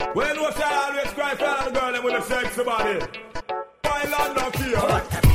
When you say I always cry for the girl and with a sexy body. Why not not here?